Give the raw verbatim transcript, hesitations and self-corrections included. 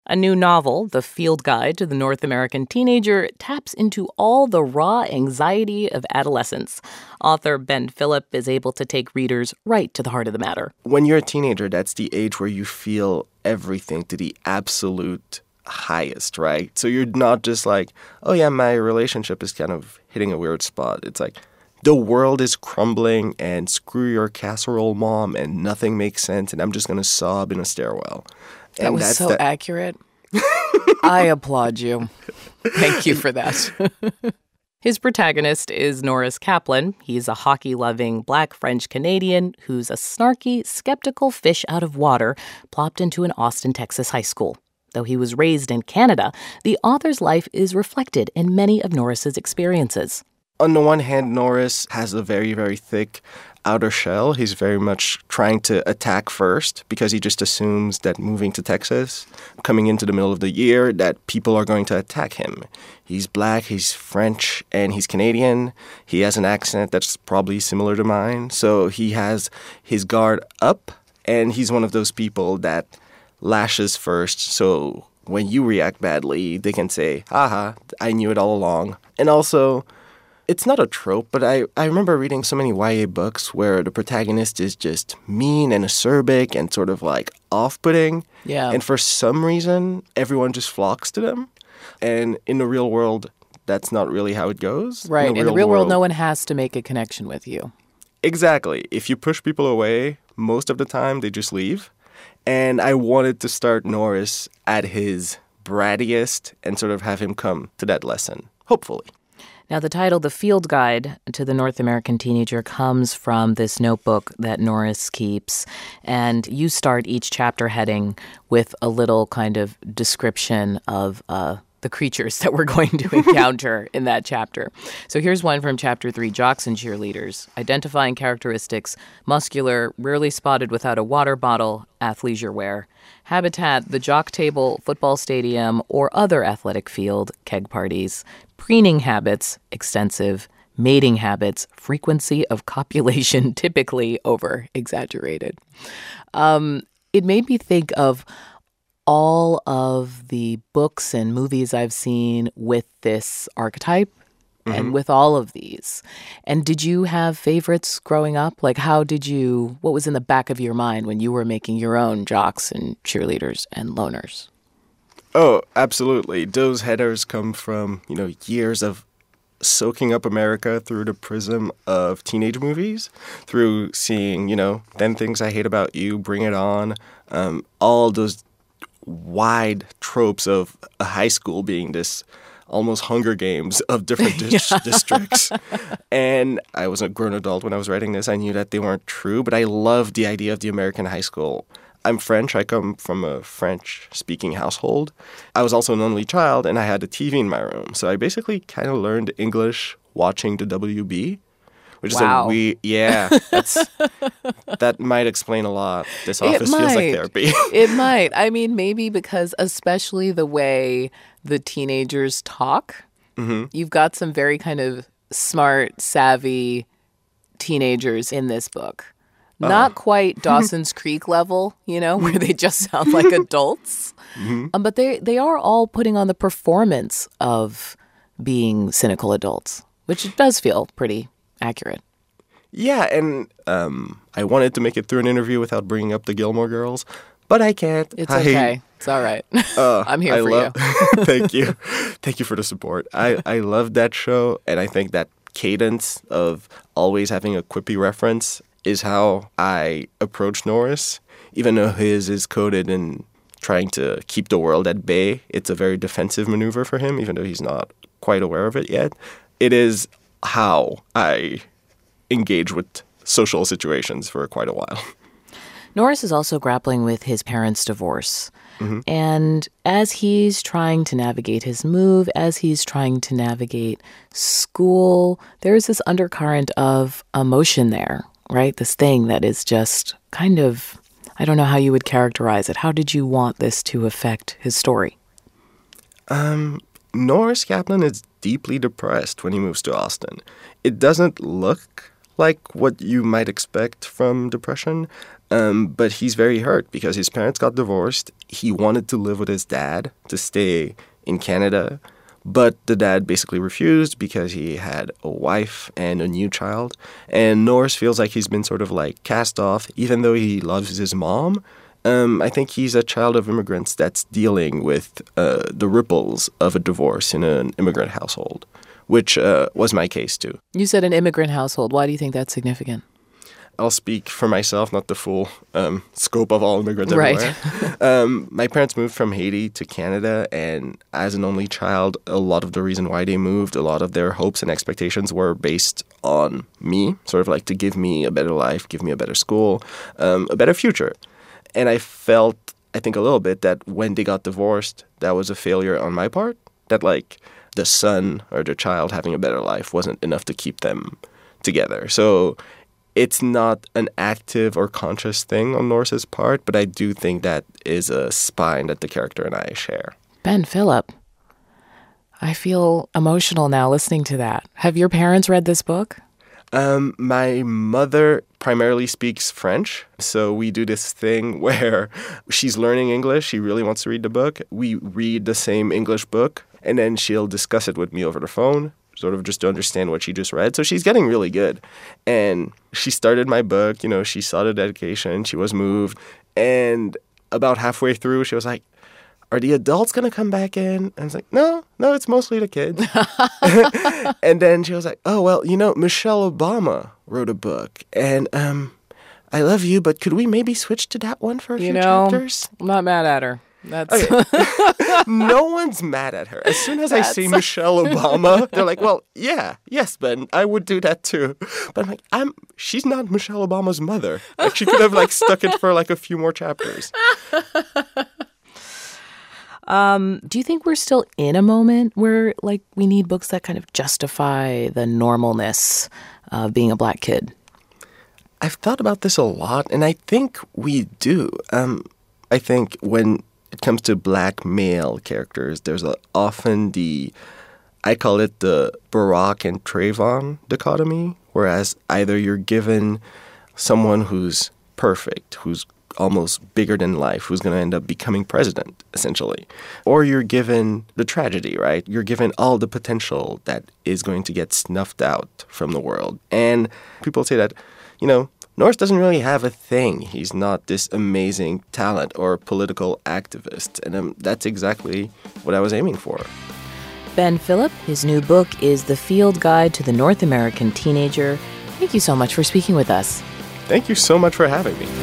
A new novel, The Field Guide to the North American Teenager, taps into all the raw anxiety of adolescence. Author Ben Phillip is able to take readers right to the heart of the matter. When you're a teenager, that's the age where you feel everything to the absolute highest, right? So you're not just like, oh yeah, my relationship is kind of hitting a weird spot. It's like, the world is crumbling and screw your casserole mom and nothing makes sense and I'm just going to sob in a stairwell. That and was that's so the- accurate. I applaud you. Thank you for that. His protagonist is Norris Kaplan. He's a hockey-loving black French-Canadian who's a snarky, skeptical fish out of water plopped into an Austin, Texas high school. Though he was raised in Canada, the author's life is reflected in many of Norris's experiences. On the one hand, Norris has a very, very thick outer shell. He's very much trying to attack first because he just assumes that moving to Texas, coming into the middle of the year, that people are going to attack him. He's black, he's French, and he's Canadian. He has an accent that's probably similar to mine. So he has his guard up, and he's one of those people that lashes first. So when you react badly, they can say, haha, I knew it all along. And also, it's not a trope, but I, I remember reading so many Y A books where the protagonist is just mean and acerbic and sort of like off-putting. Yeah. And for some reason, everyone just flocks to them. And in the real world, that's not really how it goes. Right. In the in real, the real world, world, no one has to make a connection with you. Exactly. If you push people away, most of the time they just leave. And I wanted to start Norris at his brattiest and sort of have him come to that lesson, hopefully. Now, the title, The Field Guide to the North American Teenager, comes from this notebook that Norris keeps. And you start each chapter heading with a little kind of description of uh, the creatures that we're going to encounter in that chapter. So here's one from chapter three, Jocks and Cheerleaders. Identifying characteristics: muscular, rarely spotted without a water bottle, athleisure wear. Habitat: the jock table, football stadium, or other athletic field, keg parties. Preening habits: extensive. Mating habits: frequency of copulation typically over-exaggerated. Um, it made me think of all of the books and movies I've seen with this archetype mm-hmm. and with all of these. And did you have favorites growing up? Like, how did you, what was in the back of your mind when you were making your own jocks and cheerleaders and loners? Oh, absolutely. Those headers come from, you know, years of soaking up America through the prism of teenage movies, through seeing, you know, ten Things I Hate About You, Bring It On, um, all those wide tropes of a high school being this almost Hunger Games of different dis- yeah. districts. And I was a grown adult when I was writing this. I knew that they weren't true, but I loved the idea of the American high school. I'm French. I come from a French-speaking household. I was also an only child, and I had a T V in my room. So I basically kind of learned English watching the W B, which wow. is a we yeah, that's, that might explain a lot. This office feels like therapy. It might. I mean, maybe because especially the way the teenagers talk, mm-hmm. you've got some very kind of smart, savvy teenagers in this book. Not uh. quite Dawson's Creek level, you know, where they just sound like adults. Mm-hmm. Um, but they, they are all putting on the performance of being cynical adults, which does feel pretty accurate. Yeah, and um, I wanted to make it through an interview without bringing up the Gilmore Girls, but I can't. It's I, okay. It's all right. Uh, I'm here I for love, you. Thank you. Thank you for the support. I, I love that show, and I think that cadence of always having a quippy reference is how I approach Norris. Even though his is coded in trying to keep the world at bay, it's a very defensive maneuver for him, even though he's not quite aware of it yet. It is how I engage with social situations for quite a while. Norris is also grappling with his parents' divorce. Mm-hmm. And as he's trying to navigate his move, as he's trying to navigate school, there's this undercurrent of emotion there, right? This thing that is just kind of, I don't know how you would characterize it. How did you want this to affect his story? Um, Norris Kaplan is deeply depressed when he moves to Austin. It doesn't look like what you might expect from depression. Um, but he's very hurt because his parents got divorced. He wanted to live with his dad, to stay in Canada. But the dad basically refused because he had a wife and a new child. And Norris feels like he's been sort of like cast off, even though he loves his mom. Um, I think he's a child of immigrants that's dealing with uh, the ripples of a divorce in an immigrant household, which uh, was my case too. You said an immigrant household. Why do you think that's significant? I'll speak for myself, not the full um, scope of all immigrants right. everywhere. um, my parents moved from Haiti to Canada, and as an only child, a lot of the reason why they moved, a lot of their hopes and expectations were based on me, sort of like to give me a better life, give me a better school, um, a better future. And I felt, I think a little bit, that when they got divorced, that was a failure on my part, that like the son or the child having a better life wasn't enough to keep them together. So it's not an active or conscious thing on Norris's part, but I do think that is a spine that the character and I share. Ben Philip, I feel emotional now listening to that. Have your parents read this book? Um, my mother primarily speaks French, so we do this thing where she's learning English. She really wants to read the book. We read the same English book, and then she'll discuss it with me over the phone, sort of just to understand what she just read. So she's getting really good. And she started my book, you know, she saw the dedication, she was moved. And about halfway through, she was like, are the adults going to come back in? And I was like, no, no, it's mostly the kids. And then she was like, oh, well, you know, Michelle Obama wrote a book. And um, I love you, but could we maybe switch to that one for a you few know, chapters? I'm not mad at her. That's okay. No one's mad at her. As soon as I say Michelle Obama, they're like, well, yeah, yes, Ben, I would do that too. But I'm like, I'm she's not Michelle Obama's mother. Like, she could have like stuck it for like a few more chapters. Um, do you think we're still in a moment where like we need books that kind of justify the normalness of being a Black kid? I've thought about this a lot, and I think we do. Um, I think when it comes to Black male characters, there's a, often the, I call it the Barack and Trayvon dichotomy, whereas either you're given someone who's perfect, who's almost bigger than life, who's going to end up becoming president, essentially. Or you're given the tragedy, right? You're given all the potential that is going to get snuffed out from the world. And people say that, you know, Norris doesn't really have a thing. He's not this amazing talent or political activist. And um, that's exactly what I was aiming for. Ben Philip, his new book is The Field Guide to the North American Teenager. Thank you so much for speaking with us. Thank you so much for having me.